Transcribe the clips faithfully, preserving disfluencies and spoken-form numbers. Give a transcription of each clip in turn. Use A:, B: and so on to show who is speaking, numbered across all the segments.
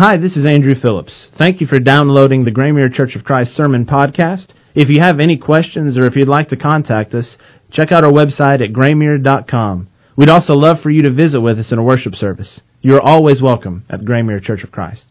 A: Hi, this is Andrew Phillips. Thank you for downloading the Graymere Church of Christ Sermon Podcast. If you have any questions or if you'd like to contact us, check out our website at graymere dot com. We'd also love for you to visit with us in a worship service. You are always welcome at the Graymere Church of Christ.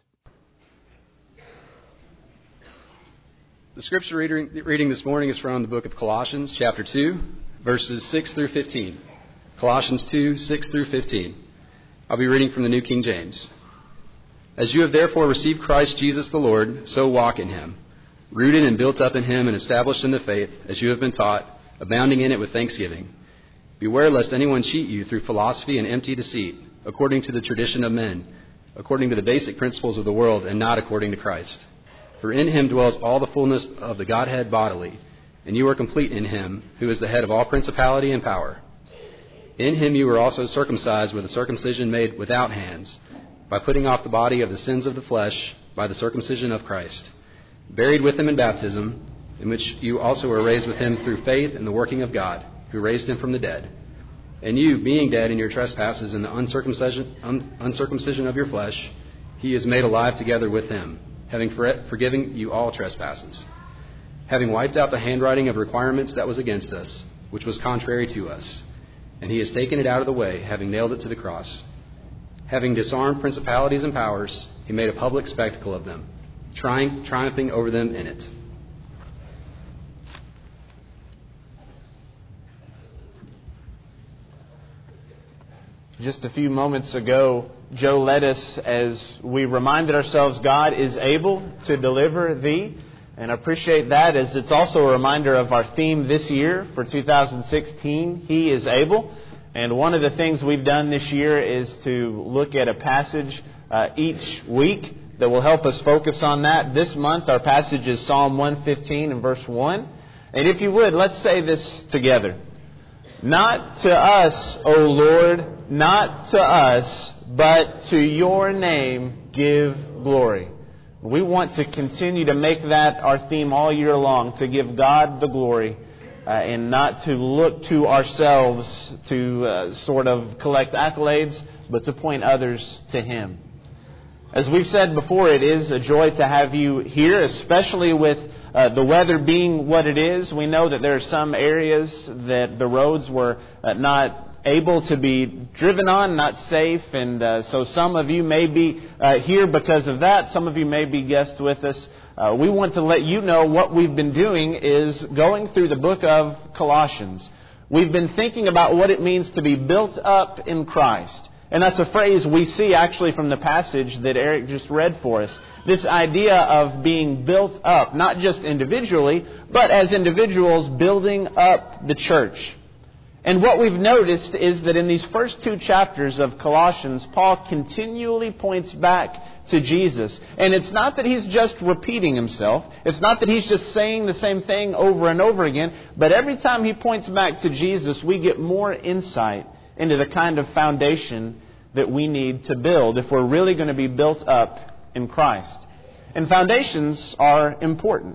B: The scripture reading, reading this morning is from the book of Colossians, chapter two, verses six through fifteen. Colossians two, six through fifteen. I'll be reading from the New King James. As you have therefore received Christ Jesus the Lord, so walk in Him, rooted and built up in Him and established in the faith, as you have been taught, abounding in it with thanksgiving. Beware lest anyone cheat you through philosophy and empty deceit, according to the tradition of men, according to the basic principles of the world, and not according to Christ. For in Him dwells all the fullness of the Godhead bodily, and you are complete in Him, who is the head of all principality and power. In Him you were also circumcised with a circumcision made without hands, by putting off the body of the sins of the flesh by the circumcision of Christ, buried with Him in baptism, in which you also were raised with Him through faith in the working of God, who raised Him from the dead. And you, being dead in your trespasses and the uncircumcision, un- uncircumcision of your flesh, He is made alive together with Him, having for- forgiven you all trespasses, having wiped out the handwriting of requirements that was against us, which was contrary to us. And He has taken it out of the way, having nailed it to the cross. Having disarmed principalities and powers, He made a public spectacle of them, tri- triumphing over them in it.
C: Just a few moments ago, Joe led us as we reminded ourselves God is able to deliver thee. And I appreciate that, as it's also a reminder of our theme this year for two thousand sixteen, He is able. And one of the things we've done this year is to look at a passage uh, each week that will help us focus on that. This month our passage is Psalm one fifteen and verse one. And if you would, let's say this together. Not to us, O Lord, not to us, but to Your name give glory. We want to continue to make that our theme all year long, to give God the glory. Uh, and not to look to ourselves to uh, sort of collect accolades, but to point others to Him. As we've said before, it is a joy to have you here, especially with uh, the weather being what it is. We know that there are some areas that the roads were uh, not able to be driven on, not safe, and uh, so some of you may be uh, here because of that. Some of you may be guests with us. Uh, we want to let you know what we've been doing is going through the book of Colossians. We've been thinking about what it means to be built up in Christ. And that's a phrase we see actually from the passage that Eric just read for us. This idea of being built up, not just individually, but as individuals building up the church. And what we've noticed is that in these first two chapters of Colossians, Paul continually points back to Jesus. And it's not that he's just repeating himself. It's not that he's just saying the same thing over and over again. But every time he points back to Jesus, we get more insight into the kind of foundation that we need to build if we're really going to be built up in Christ. And foundations are important.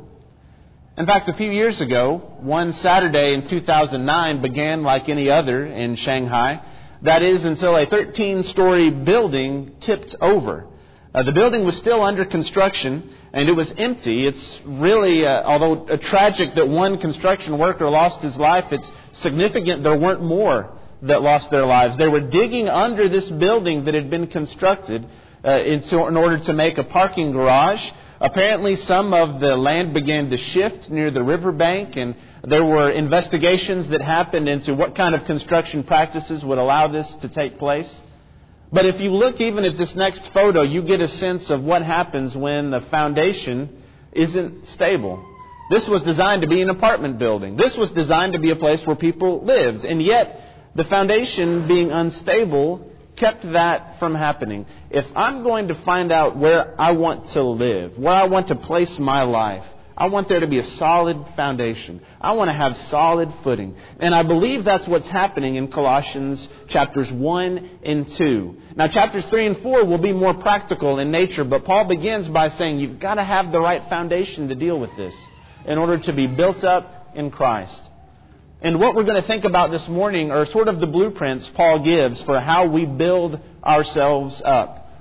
C: In fact, a few years ago, one Saturday in two thousand nine began like any other in Shanghai. That is, until a thirteen-story building tipped over. Uh, the building was still under construction, and it was empty. It's really, uh, although uh, tragic that one construction worker lost his life, it's significant there weren't more that lost their lives. They were digging under this building that had been constructed uh, in, so, in order to make a parking garage. Apparently some of the land began to shift near the riverbank, and there were investigations that happened into what kind of construction practices would allow this to take place. But if you look even at this next photo, you get a sense of what happens when the foundation isn't stable. This was designed to be an apartment building. This was designed to be a place where people lived. And yet, the foundation being unstable kept that from happening. If I'm going to find out where I want to live, where I want to place my life, I want there to be a solid foundation. I want to have solid footing. And I believe that's what's happening in Colossians chapters one and two. Now chapters three and four will be more practical in nature, but Paul begins by saying you've got to have the right foundation to deal with this in order to be built up in Christ. And what we're going to think about this morning are sort of the blueprints Paul gives for how we build ourselves up.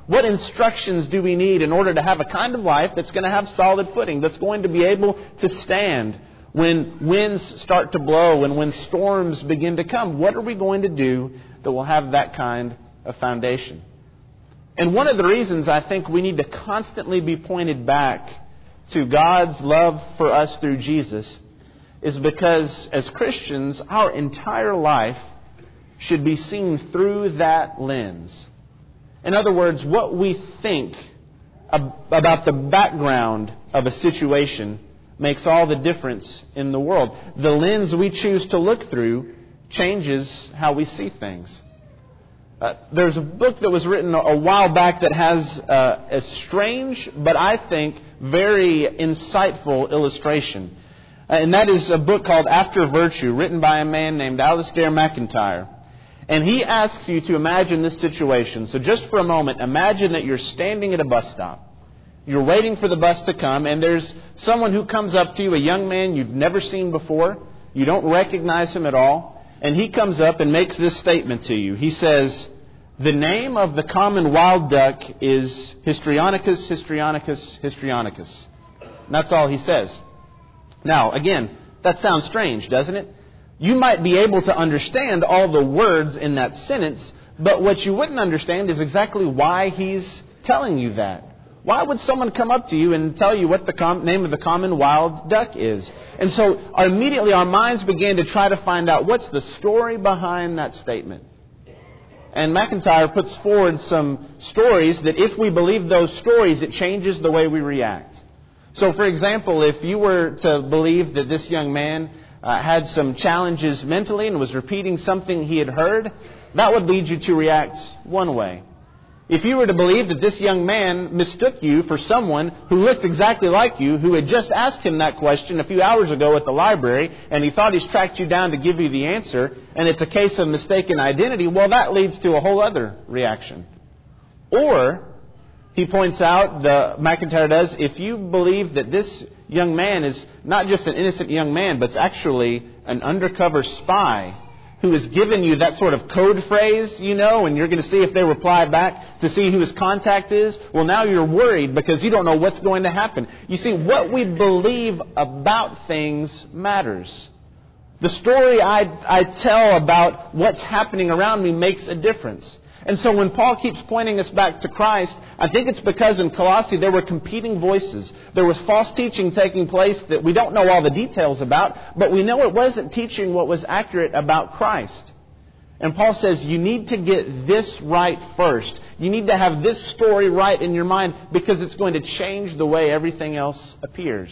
C: What instructions do we need in order to have a kind of life that's going to have solid footing, that's going to be able to stand when winds start to blow and when storms begin to come? What are we going to do that will have that kind of foundation? And one of the reasons I think we need to constantly be pointed back to God's love for us through Jesus is because as Christians, our entire life should be seen through that lens. In other words, what we think ab- about the background of a situation makes all the difference in the world. The lens we choose to look through changes how we see things. Uh, there's a book that was written a, a while back that has uh, a strange, but I think very insightful illustration. Uh, and that is a book called After Virtue, written by a man named Alasdair MacIntyre. And he asks you to imagine this situation. So just for a moment, imagine that you're standing at a bus stop. You're waiting for the bus to come, and there's someone who comes up to you, a young man you've never seen before. You don't recognize him at all. And he comes up and makes this statement to you. He says, "The name of the common wild duck is Histrionicus, Histrionicus, Histrionicus." And that's all he says. Now, again, that sounds strange, doesn't it? You might be able to understand all the words in that sentence, but what you wouldn't understand is exactly why he's telling you that. Why would someone come up to you and tell you what the com- name of the common wild duck is? And so immediately our minds began to try to find out what's the story behind that statement. And MacIntyre puts forward some stories that if we believe those stories, it changes the way we react. So for example, if you were to believe that this young man Uh, had some challenges mentally and was repeating something he had heard, that would lead you to react one way. If you were to believe that this young man mistook you for someone who looked exactly like you, who had just asked him that question a few hours ago at the library, and he thought he's tracked you down to give you the answer, and it's a case of mistaken identity, well, that leads to a whole other reaction. Or, he points out, the MacIntyre does, if you believe that this young man is not just an innocent young man, but it's actually an undercover spy who has given you that sort of code phrase, you know, and you're going to see if they reply back to see who his contact is, well, now you're worried because you don't know what's going to happen. You see, what we believe about things matters. The story I, I tell about what's happening around me makes a difference. And so when Paul keeps pointing us back to Christ, I think it's because in Colossae there were competing voices. There was false teaching taking place that we don't know all the details about, but we know it wasn't teaching what was accurate about Christ. And Paul says you need to get this right first. You need to have this story right in your mind because it's going to change the way everything else appears.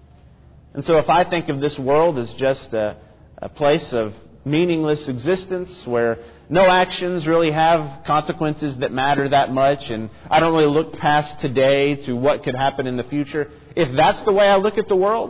C: And so if I think of this world as just a, a place of meaningless existence where no actions really have consequences that matter that much, and I don't really look past today to what could happen in the future. If that's the way I look at the world,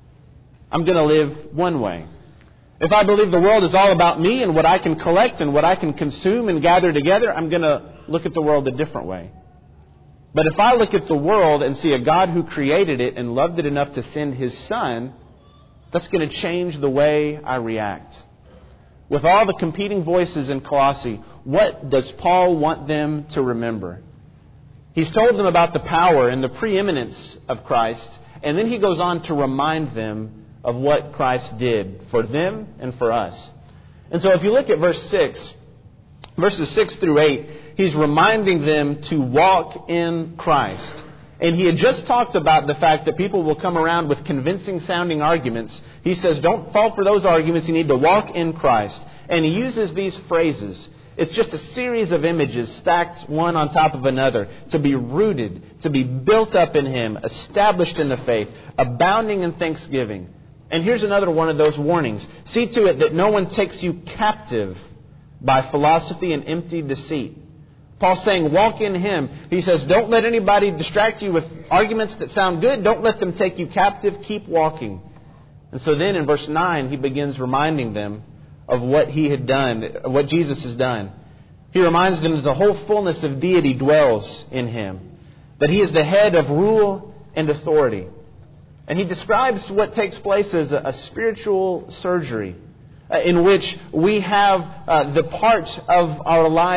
C: I'm going to live one way. If I believe the world is all about me and what I can collect and what I can consume and gather together, I'm going to look at the world a different way. But if I look at the world and see a God who created it and loved it enough to send His Son, that's going to change the way I react. With all the competing voices in Colossae, what does Paul want them to remember? He's told them about the power and the preeminence of Christ, and then he goes on to remind them of what Christ did for them and for us. And so if you look at verse six, verses six through eight, he's reminding them to walk in Christ. And he had just talked about the fact that people will come around with convincing sounding arguments. He says, don't fall for those arguments. You need to walk in Christ. And he uses these phrases. It's just a series of images stacked one on top of another. To be rooted, to be built up in Him, established in the faith, abounding in thanksgiving. And here's another one of those warnings. See to it that no one takes you captive by philosophy and empty deceit. Paul's saying, walk in Him. He says, don't let anybody distract you with arguments that sound good. Don't let them take you captive. Keep walking. And so then in verse nine, he begins reminding them of what He had done, what Jesus has done. He reminds them that the whole fullness of deity dwells in Him, that He is the head of rule and authority. And he describes what takes place as a, a spiritual surgery uh, in which we have uh, the part of our life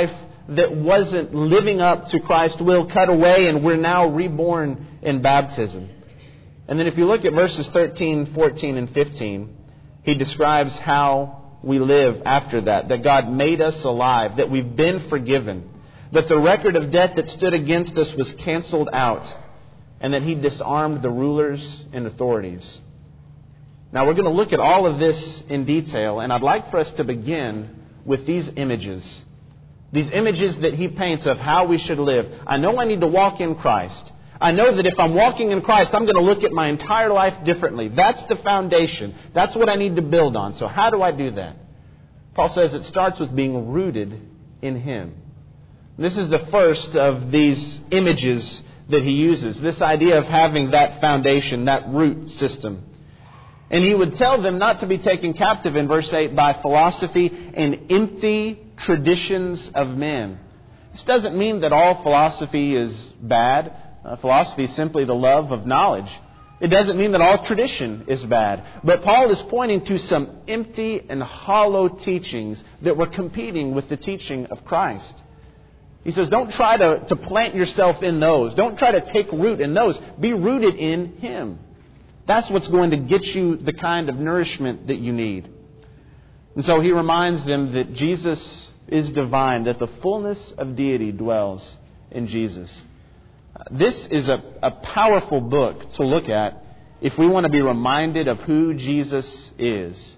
C: that wasn't living up to Christ's will cut away, and we're now reborn in baptism. And then if you look at verses thirteen, fourteen, and fifteen, he describes how we live after that, that God made us alive, that we've been forgiven, that the record of debt that stood against us was canceled out, and that He disarmed the rulers and authorities. Now we're going to look at all of this in detail, and I'd like for us to begin with these images. These images that he paints of how we should live. I know I need to walk in Christ. I know that if I'm walking in Christ, I'm going to look at my entire life differently. That's the foundation. That's what I need to build on. So how do I do that? Paul says it starts with being rooted in Him. This is the first of these images that he uses. This idea of having that foundation, that root system. And he would tell them not to be taken captive in verse eight by philosophy and empty traditions of men. This doesn't mean that all philosophy is bad. Uh, philosophy is simply the love of knowledge. It doesn't mean that all tradition is bad. But Paul is pointing to some empty and hollow teachings that were competing with the teaching of Christ. He says, don't try to, to plant yourself in those. Don't try to take root in those. Be rooted in Him. That's what's going to get you the kind of nourishment that you need. And so he reminds them that Jesus is divine, that the fullness of deity dwells in Jesus. This is a, a powerful book to look at if we want to be reminded of who Jesus is.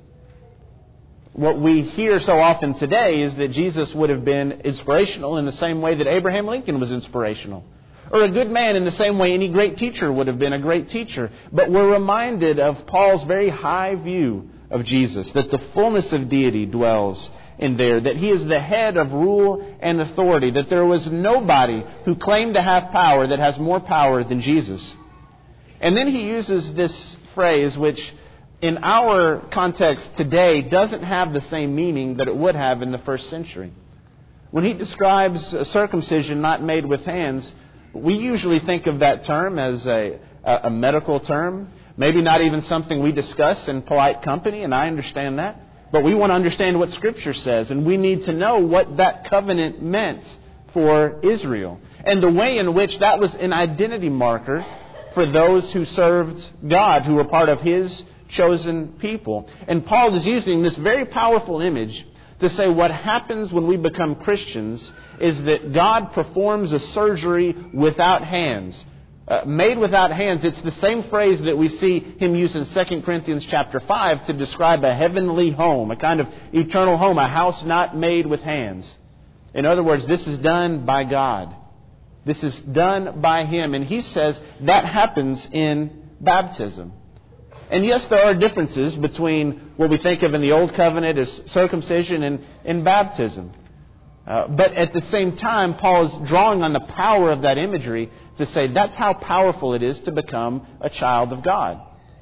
C: What we hear so often today is that Jesus would have been inspirational in the same way that Abraham Lincoln was inspirational. Or a good man in the same way any great teacher would have been a great teacher. But we're reminded of Paul's very high view of Jesus, that the fullness of deity dwells in there, that He is the head of rule and authority, that there was nobody who claimed to have power that has more power than Jesus. And then he uses this phrase, which in our context today doesn't have the same meaning that it would have in the first century. When he describes a circumcision not made with hands, we usually think of that term as a, a medical term, maybe not even something we discuss in polite company, and I understand that. But we want to understand what Scripture says, and we need to know what that covenant meant for Israel, and the way in which that was an identity marker for those who served God, who were part of His chosen people. And Paul is using this very powerful image to say what happens when we become Christians is that God performs a surgery without hands. Uh, made without hands, it's the same phrase that we see him use in Second Corinthians chapter five to describe a heavenly home, a kind of eternal home, a house not made with hands. In other words, this is done by God. This is done by Him. And he says that happens in baptism. And yes, there are differences between what we think of in the Old Covenant as circumcision and, and baptism. Uh, but at the same time, Paul is drawing on the power of that imagery to say that's how powerful it is to become a child of God.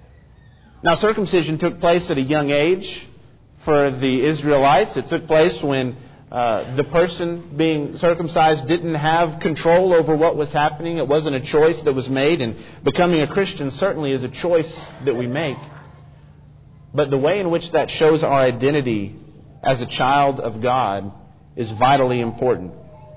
C: Now, circumcision took place at a young age for the Israelites. It took place when uh, the person being circumcised didn't have control over what was happening. It wasn't a choice that was made, and becoming a Christian certainly is a choice that we make. But the way in which that shows our identity as a child of God is vitally important.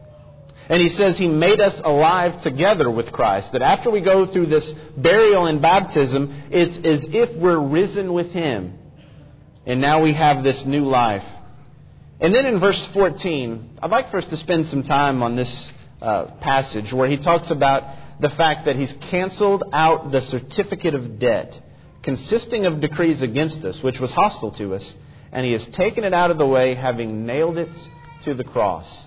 C: And he says He made us alive together with Christ. That after we go through this burial and baptism, it's as if we're risen with Him. And now we have this new life. And then in verse fourteen, I'd like for us to spend some time on this uh, passage where he talks about the fact that He's canceled out the certificate of debt consisting of decrees against us, which was hostile to us, and He has taken it out of the way, having nailed it to the cross.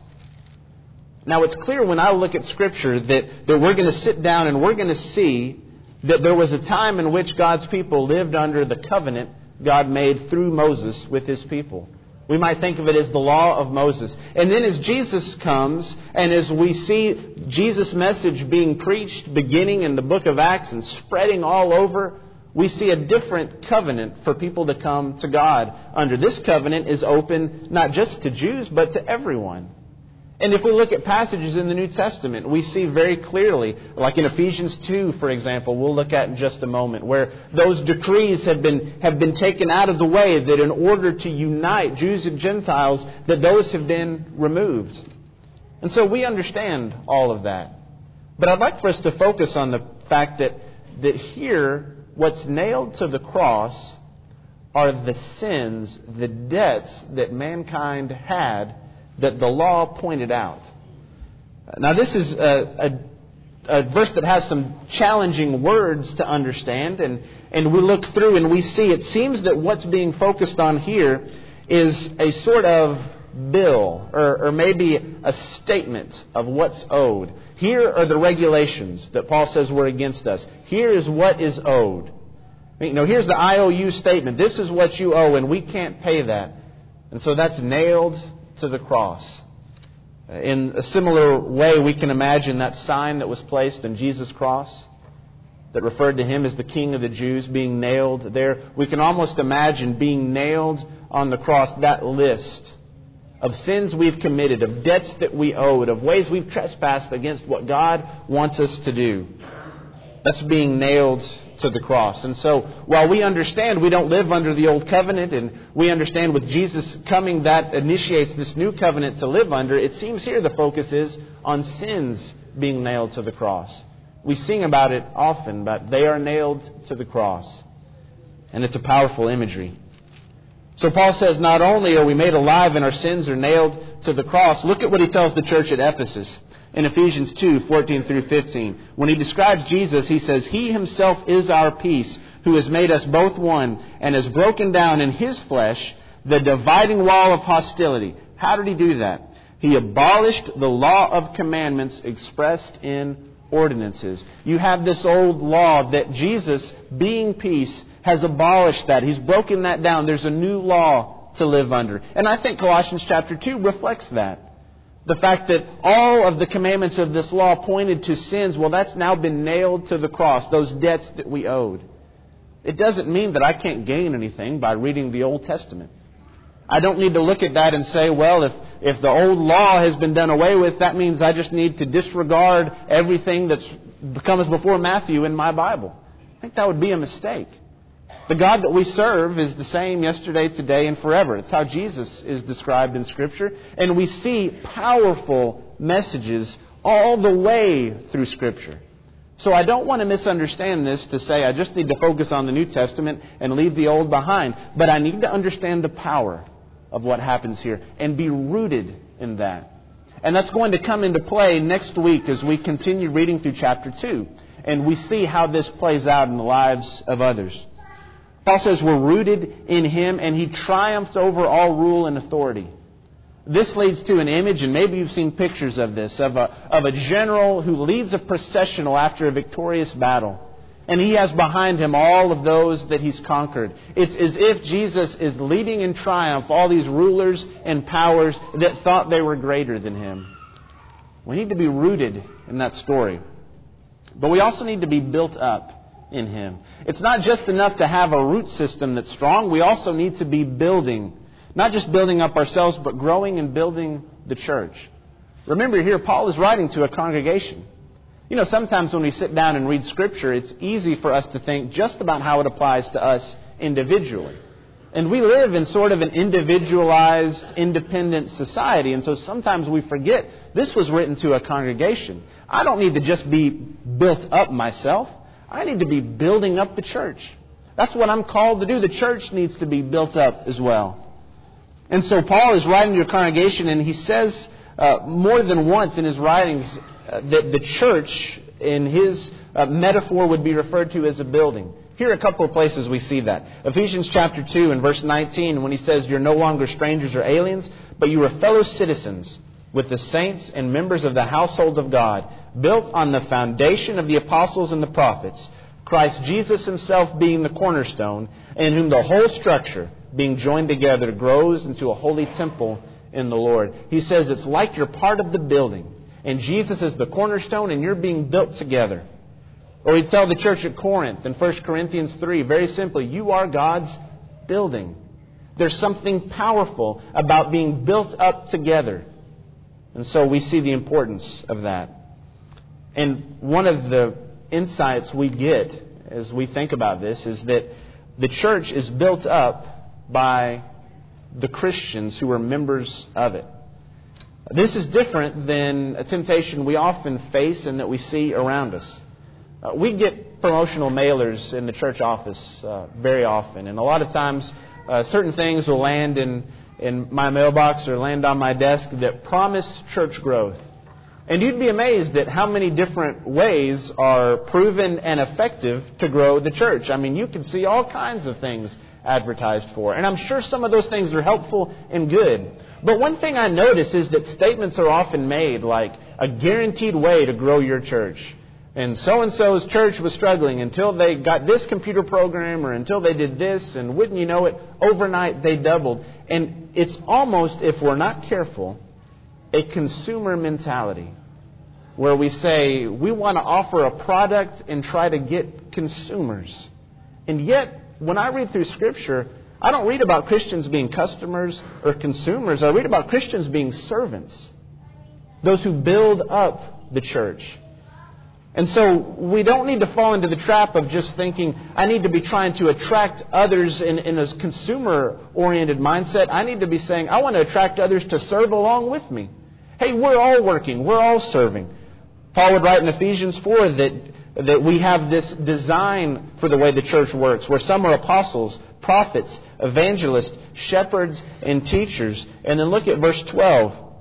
C: Now, it's clear when I look at Scripture that, that we're going to sit down and we're going to see that there was a time in which God's people lived under the covenant God made through Moses with His people. We might think of it as the law of Moses. And then as Jesus comes, and as we see Jesus' message being preached beginning in the book of Acts and spreading all over, we see a different covenant for people to come to God under. This covenant is open not just to Jews, but to everyone. And if we look at passages in the New Testament, we see very clearly, like in Ephesians two, for example, we'll look at in just a moment, where those decrees have been have been taken out of the way, that in order to unite Jews and Gentiles, that those have been removed. And so we understand all of that. But I'd like for us to focus on the fact that, that here, what's nailed to the cross are the sins, the debts that mankind had that the law pointed out. Now this is a, a, a verse that has some challenging words to understand, and, and we look through and we see it seems that what's being focused on here is a sort of bill, or, or maybe a statement of what's owed. Here are the regulations that Paul says were against us. Here is what is owed. You know, here's the I O U statement. This is what you owe, and we can't pay that. And so that's nailed to the cross. In a similar way, we can imagine that sign that was placed in Jesus' cross that referred to Him as the King of the Jews being nailed there. We can almost imagine being nailed on the cross, that list of sins we've committed, of debts that we owed, of ways we've trespassed against what God wants us to do. That's being nailed to the cross. And so, while we understand we don't live under the old covenant, and we understand with Jesus coming that initiates this new covenant to live under, it seems here the focus is on sins being nailed to the cross. We sing about it often, but they are nailed to the cross. And it's a powerful imagery. So Paul says not only are we made alive and our sins are nailed to the cross, look at what he tells the church at Ephesus in Ephesians two, fourteen through fifteen. When he describes Jesus, he says, He Himself is our peace, who has made us both one, and has broken down in His flesh the dividing wall of hostility. How did He do that? He abolished the law of commandments expressed in ordinances. You have this old law that Jesus, being peace, has abolished that. He's broken that down. There's a new law to live under. And I think Colossians chapter two reflects that. The fact that all of the commandments of this law pointed to sins, well, that's now been nailed to the cross, those debts that we owed. It doesn't mean that I can't gain anything by reading the Old Testament. I don't need to look at that and say, well, if, if the old law has been done away with, that means I just need to disregard everything that comes before Matthew in my Bible. I think that would be a mistake. The God that we serve is the same yesterday, today, and forever. It's how Jesus is described in Scripture. And we see powerful messages all the way through Scripture. So I don't want to misunderstand this to say I just need to focus on the New Testament and leave the Old behind. But I need to understand the power of what happens here and be rooted in that. And that's going to come into play next week as we continue reading through chapter two. And we see how this plays out in the lives of others. Paul says we're rooted in Him, and He triumphs over all rule and authority. This leads to an image, and maybe you've seen pictures of this, of a, of a general who leads a processional after a victorious battle. And he has behind him all of those that he's conquered. It's as if Jesus is leading in triumph all these rulers and powers that thought they were greater than Him. We need to be rooted in that story. But we also need to be built up in Him. It's not just enough to have a root system that's strong. We also need to be building. Not just building up ourselves, but growing and building the church. Remember here, Paul is writing to a congregation. You know, sometimes when we sit down and read Scripture, it's easy for us to think just about how it applies to us individually. And we live in sort of an individualized, independent society. And so sometimes we forget this was written to a congregation. I don't need to just be built up myself. I need to be building up the church. That's what I'm called to do. The church needs to be built up as well. And so Paul is writing to a congregation, and he says uh, more than once in his writings uh, that the church, in his uh, metaphor, would be referred to as a building. Here are a couple of places we see that. Ephesians chapter two and verse nineteen, when he says, You're no longer strangers or aliens, but you are fellow citizens with the saints and members of the household of God, built on the foundation of the apostles and the prophets, Christ Jesus Himself being the cornerstone, in whom the whole structure, being joined together, grows into a holy temple in the Lord. He says it's like you're part of the building, and Jesus is the cornerstone, and you're being built together. Or he'd tell the church at Corinth in First Corinthians three, very simply, you are God's building. There's something powerful about being built up together. And so we see the importance of that. And one of the insights we get as we think about this is that the church is built up by the Christians who are members of it. This is different than a temptation we often face and that we see around us. Uh, we get promotional mailers in the church office uh, very often, and a lot of times uh, certain things will land in, in my mailbox or land on my desk that promise church growth. And you'd be amazed at how many different ways are proven and effective to grow the church. I mean, you can see all kinds of things advertised for. And I'm sure some of those things are helpful and good. But one thing I notice is that statements are often made like a guaranteed way to grow your church. And so-and-so's church was struggling until they got this computer program or until they did this. And wouldn't you know it, overnight they doubled. And it's almost, if we're not careful, a consumer mentality where we say we want to offer a product and try to get consumers. And yet, when I read through Scripture, I don't read about Christians being customers or consumers. I read about Christians being servants, those who build up the church. And so we don't need to fall into the trap of just thinking, I need to be trying to attract others in, in a consumer-oriented mindset. I need to be saying, I want to attract others to serve along with me. Hey, we're all working. We're all serving. Paul would write in Ephesians four that, that we have this design for the way the church works, where some are apostles, prophets, evangelists, shepherds, and teachers. And then look at verse twelve.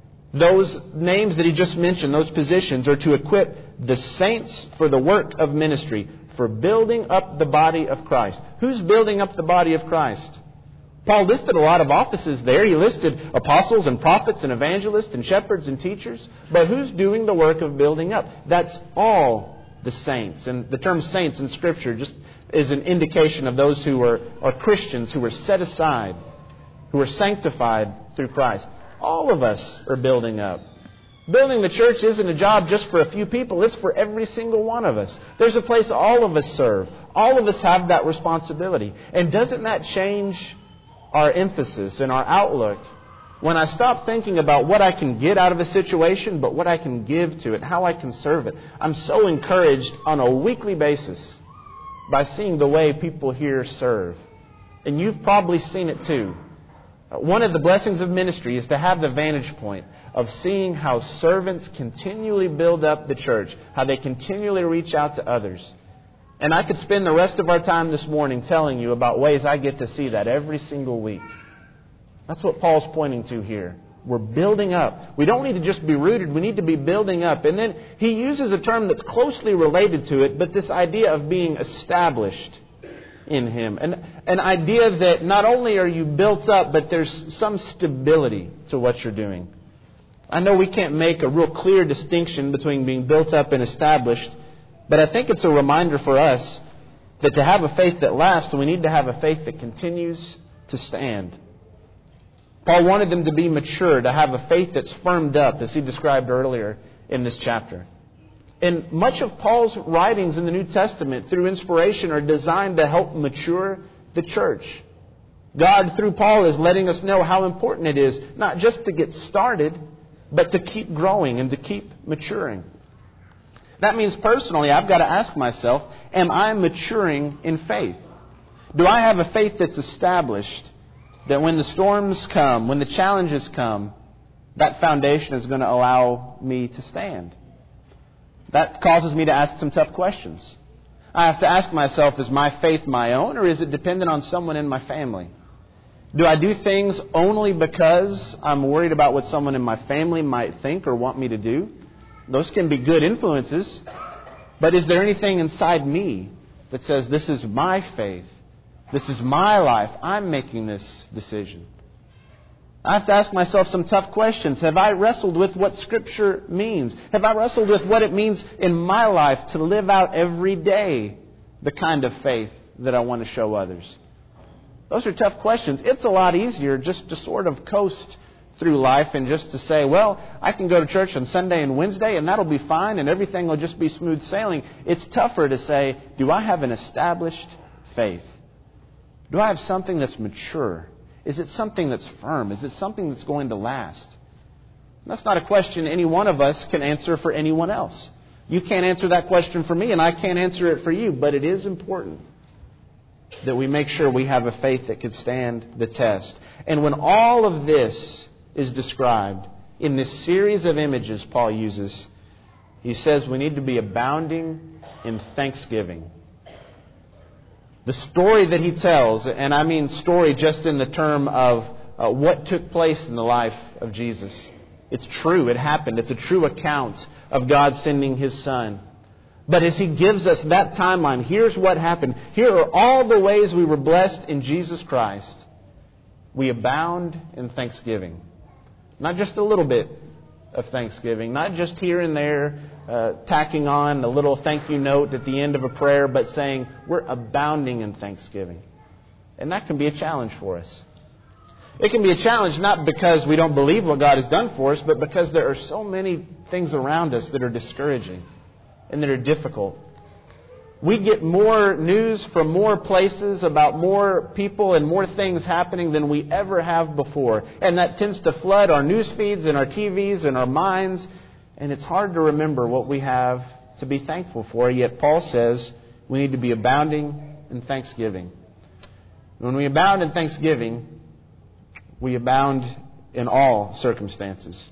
C: Those names that he just mentioned, those positions, are to equip the saints for the work of ministry, for building up the body of Christ. Who's building up the body of Christ? Paul listed a lot of offices there. He listed apostles and prophets and evangelists and shepherds and teachers. But who's doing the work of building up? That's all the saints. And the term saints in Scripture just is an indication of those who are, are Christians, who are set aside, who are sanctified through Christ. All of us are building up. Building the church isn't a job just for a few people. It's for every single one of us. There's a place all of us serve. All of us have that responsibility. And doesn't that change our emphasis and our outlook when I stop thinking about what I can get out of a situation, but what I can give to it, how I can serve it? I'm so encouraged on a weekly basis by seeing the way people here serve. And you've probably seen it too. One of the blessings of ministry is to have the vantage point of seeing how servants continually build up the church, how they continually reach out to others. And I could spend the rest of our time this morning telling you about ways I get to see that every single week. That's what Paul's pointing to here. We're building up. We don't need to just be rooted. We need to be building up. And then he uses a term that's closely related to it, but this idea of being established in Him. An, an idea that not only are you built up, but there's some stability to what you're doing. I know we can't make a real clear distinction between being built up and established, but I think it's a reminder for us that to have a faith that lasts, we need to have a faith that continues to stand. Paul wanted them to be mature, to have a faith that's firmed up, as he described earlier in this chapter. And much of Paul's writings in the New Testament, through inspiration, are designed to help mature the church. God, through Paul, is letting us know how important it is, not just to get started, but to keep growing and to keep maturing. That means personally, I've got to ask myself, am I maturing in faith? Do I have a faith that's established, that when the storms come, when the challenges come, that foundation is going to allow me to stand? That causes me to ask some tough questions. I have to ask myself, is my faith my own, or is it dependent on someone in my family? Do I do things only because I'm worried about what someone in my family might think or want me to do? Those can be good influences. But is there anything inside me that says, this is my faith, this is my life, I'm making this decision? I have to ask myself some tough questions. Have I wrestled with what Scripture means? Have I wrestled with what it means in my life to live out every day the kind of faith that I want to show others? Those are tough questions. It's a lot easier just to sort of coast through life and just to say, well, I can go to church on Sunday and Wednesday and that'll be fine and everything will just be smooth sailing. It's tougher to say, do I have an established faith? Do I have something that's mature? Is it something that's firm? Is it something that's going to last? That's not a question any one of us can answer for anyone else. You can't answer that question for me, and I can't answer it for you. But it is important that we make sure we have a faith that can stand the test. And when all of this is described in this series of images Paul uses, he says we need to be abounding in thanksgiving. The story that he tells, and I mean story just in the term of uh, what took place in the life of Jesus. It's true, it happened. It's a true account of God sending His Son. But as He gives us that timeline, here's what happened. Here are all the ways we were blessed in Jesus Christ. We abound in thanksgiving. Not just a little bit of thanksgiving, not just here and there, uh, tacking on a little thank you note at the end of a prayer, but saying we're abounding in thanksgiving. And that can be a challenge for us. It can be a challenge not because we don't believe what God has done for us, but because there are so many things around us that are discouraging and that are difficult. We get more news from more places about more people and more things happening than we ever have before. And that tends to flood our news feeds and our T Vs and our minds. And it's hard to remember what we have to be thankful for. Yet Paul says we need to be abounding in thanksgiving. When we abound in thanksgiving, we abound in all circumstances.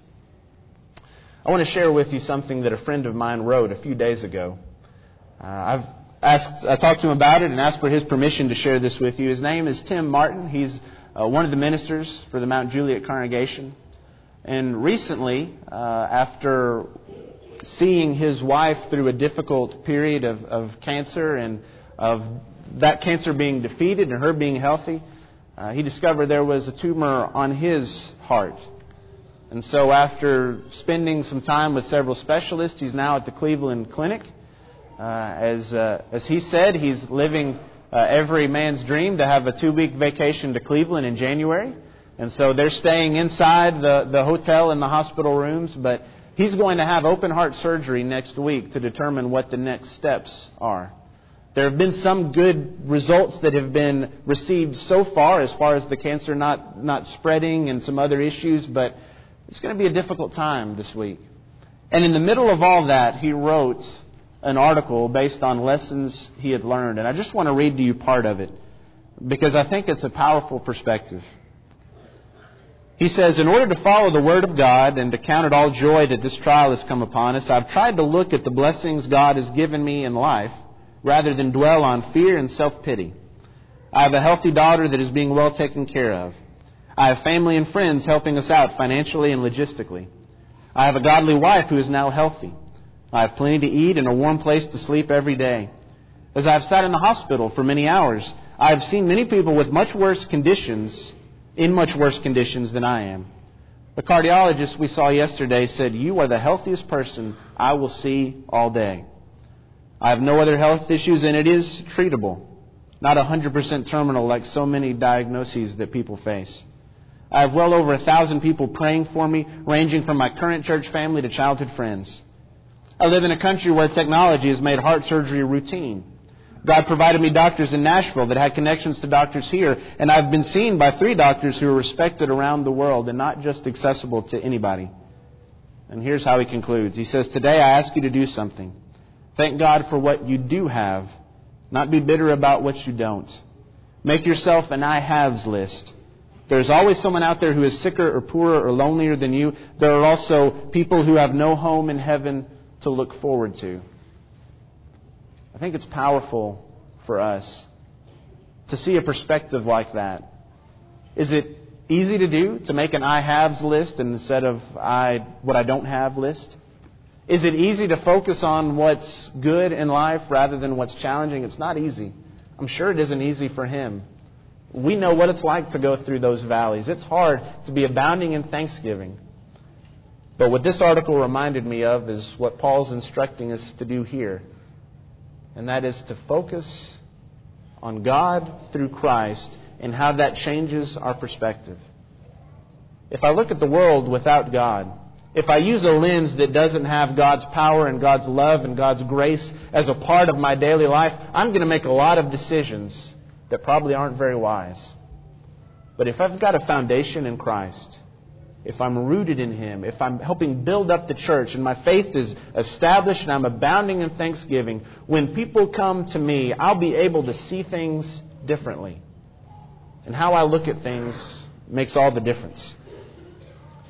C: I want to share with you something that a friend of mine wrote a few days ago. Uh, I've asked, I talked to him about it and asked for his permission to share this with you. His name is Tim Martin. He's uh, one of the ministers for the Mount Juliet congregation. And recently, uh, after seeing his wife through a difficult period of, of cancer and of that cancer being defeated and her being healthy, uh, he discovered there was a tumor on his heart. And so after spending some time with several specialists, he's now at the Cleveland Clinic. Uh, as uh, as he said, he's living uh, every man's dream to have a two-week vacation to Cleveland in January. And so they're staying inside the, the hotel and the hospital rooms. But he's going to have open heart surgery next week to determine what the next steps are. There have been some good results that have been received so far as far as the cancer not, not spreading and some other issues. But it's going to be a difficult time this week. And in the middle of all that, he wrote an article based on lessons he had learned. And I just want to read to you part of it because I think it's a powerful perspective. He says, in order to follow the Word of God and to count it all joy that this trial has come upon us, I've tried to look at the blessings God has given me in life rather than dwell on fear and self-pity. I have a healthy daughter that is being well taken care of. I have family and friends helping us out financially and logistically. I have a godly wife who is now healthy. I have plenty to eat and a warm place to sleep every day. As I have sat in the hospital for many hours, I have seen many people with much worse conditions, in much worse conditions than I am. The cardiologist we saw yesterday said, "You are the healthiest person I will see all day." I have no other health issues, and it is treatable. Not one hundred percent terminal like so many diagnoses that people face. I have well over a thousand people praying for me, ranging from my current church family to childhood friends. I live in a country where technology has made heart surgery routine. God provided me doctors in Nashville that had connections to doctors here, and I've been seen by three doctors who are respected around the world and not just accessible to anybody. And here's how he concludes. He says, today I ask you to do something. Thank God for what you do have, not be bitter about what you don't. Make yourself an I haves list. There's always someone out there who is sicker or poorer or lonelier than you. There are also people who have no home in heaven to look forward to. I think it's powerful for us to see a perspective like that. Is it easy to do, to make an I haves list instead of I what I don't have list? Is it easy to focus on what's good in life rather than what's challenging? It's not easy. I'm sure it isn't easy for him. We know what it's like to go through those valleys. It's hard to be abounding in thanksgiving. But what this article reminded me of is what Paul's instructing us to do here. And that is to focus on God through Christ and how that changes our perspective. If I look at the world without God, if I use a lens that doesn't have God's power and God's love and God's grace as a part of my daily life, I'm going to make a lot of decisions that probably aren't very wise. But if I've got a foundation in Christ, if I'm rooted in Him, if I'm helping build up the church and my faith is established and I'm abounding in thanksgiving, when people come to me, I'll be able to see things differently. And how I look at things makes all the difference.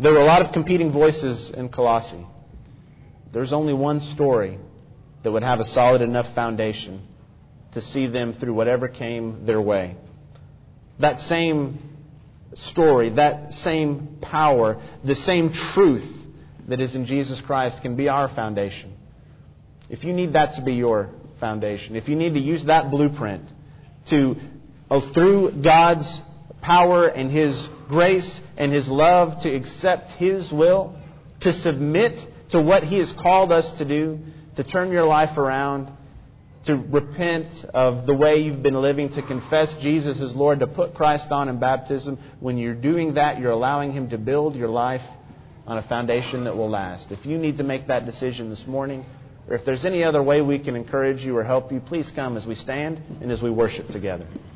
C: There were a lot of competing voices in Colossae. There's only one story that would have a solid enough foundation to see them through whatever came their way. That same story, that same power, the same truth that is in Jesus Christ can be our foundation. If you need that to be your foundation, if you need to use that blueprint to, oh, through God's power and His grace and His love, to accept His will, to submit to what He has called us to do, to turn your life around, to repent of the way you've been living, to confess Jesus as Lord, to put Christ on in baptism. When you're doing that, you're allowing Him to build your life on a foundation that will last. If you need to make that decision this morning, or if there's any other way we can encourage you or help you, please come as we stand and as we worship together.